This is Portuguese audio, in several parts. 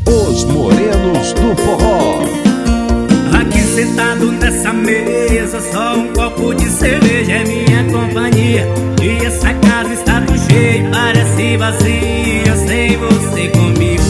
Os Morenos do Forró. Aqui sentado nessa mesa, só um copo de cerveja é minha companhia. E essa casa está do jeito, parece vazia sem você comigo.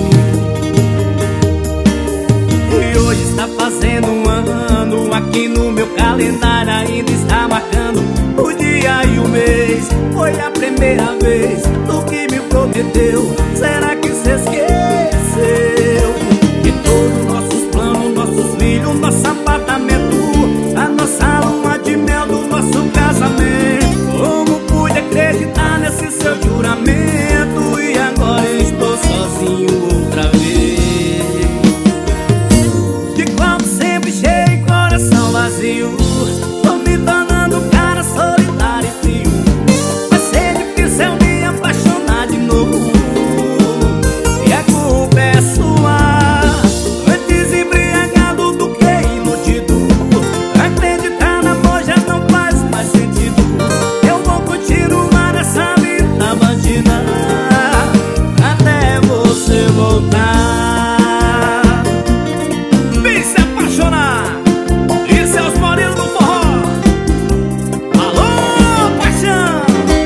E hoje está fazendo um ano, aqui no meu calendário ainda está marcando o dia e o mês. Foi a primeira vez do que me prometeu. Será que você esqueceu? De todos nossos planos, nossos filhos, nosso apartamento, a nossa lua de mel do nosso casamento. Como pude acreditar nesse seu juramento? E agora eu estou sozinho outra vez. De como sempre cheio, coração vazio. Tô me tornando um cara solitário e frio. Vai ser difícil eu me apaixonar de novo. E a culpa é sua. Antes embriagado do que iludido. Acreditar no amor já não faz mais sentido. Eu vou continuar nessa vida bandida até você voltar. Vem se apaixonar. Isso é os Morenos do Forró. Alô, paixão.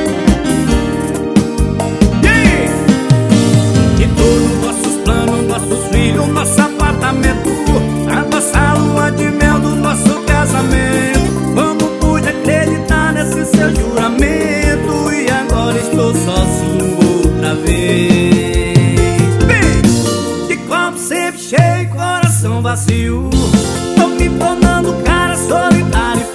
Yeah. De todos nossos planos, nossos filhos, nosso apartamento, a nossa lua de mel do nosso casamento. Como pude acreditar nesse seu juramento? E agora estou sozinho outra vez. Vem. De copo sempre cheio, coração vazio. Tô me tornando um cara solitário